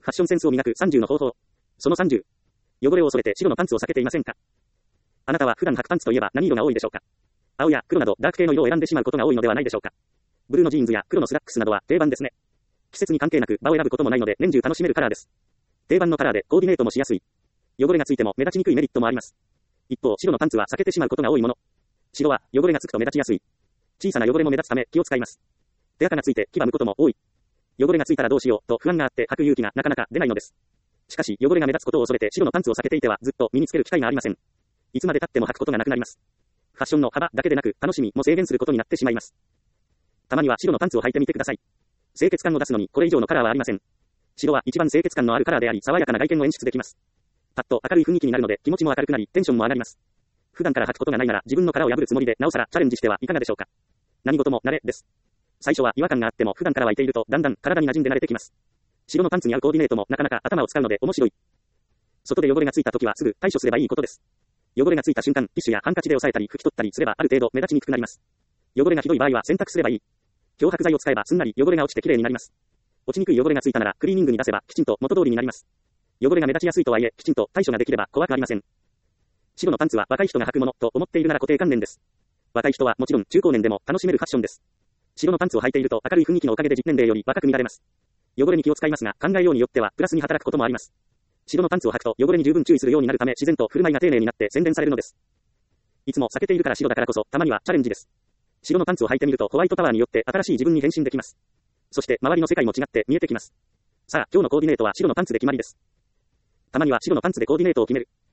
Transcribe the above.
ファッションセンスを磨く30の方法。その30。汚れを恐れて白のパンツを避けていませんか？あなたは普段履くパンツといえば何色が多いでしょうか？青や黒などダーク系の色を選んでしまうことが多いのではないでしょうか？ブルーのジーンズや黒のスラックスなどは定番ですね。季節に関係なく場を選ぶこともないので年中楽しめるカラーです。定番のカラーでコーディネートもしやすい。汚れがついても目立ちにくいメリットもあります。一方、白のパンツは避けてしまうことが多いもの。白は汚れがつくと目立ちやすい。小さな汚れも目立つため気を使います。手垢がついて黄ばむことも多い。汚れがついたらどうしようと不安があって履く勇気がなかなか出ないのです。しかし汚れが目立つことを恐れて白のパンツを避けていてはずっと身につける機会がありません。いつまで経っても履くことがなくなります。ファッションの幅だけでなく楽しみも制限することになってしまいます。たまには白のパンツを履いてみてください。清潔感を出すのにこれ以上のカラーはありません。白は一番清潔感のあるカラーであり爽やかな外見を演出できます。パッと明るい雰囲気になるので気持ちも明るくなりテンションも上がります。普段から履くことがないなら自分の殻を破るつもりでなおさらチャレンジしてはいかがでしょうか。何事も慣れです。最初は違和感があっても普段から湧いているとだんだん体に馴染んで慣れてきます。白のパンツに合うコーディネートもなかなか頭を使うので面白い。外で汚れがついた時はすぐ対処すればいいことです。汚れがついた瞬間、ティッシュやハンカチで押さえたり拭き取ったりすればある程度目立ちにくくなります。汚れがひどい場合は洗濯すればいい。漂白剤を使えばすんなり汚れが落ちてきれいになります。落ちにくい汚れがついたならクリーニングに出せばきちんと元通りになります。汚れが目立ちやすいとはいえきちんと対処ができれば怖くありません。白のパンツは若い人が履くものと思っているなら固定観念です。若い人はもちろん中高年でも楽しめるファッションです。白のパンツを履いていると明るい雰囲気のおかげで実年齢より若く見られます。汚れに気を使いますが考えようによってはプラスに働くこともあります。白のパンツを履くと汚れに十分注意するようになるため自然と振る舞いが丁寧になって洗練されるのです。いつも避けているから白だからこそたまにはチャレンジです。白のパンツを履いてみるとホワイトパワーによって新しい自分に変身できます。そして周りの世界も違って見えてきます。さあ今日のコーディネートは白のパンツで決まりです。たまには白のパンツでコーディネートを決める。